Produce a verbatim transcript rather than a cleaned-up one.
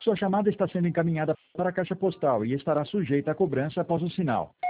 Sua chamada está sendo encaminhada para a caixa postal e estará sujeita a cobrança após o sinal.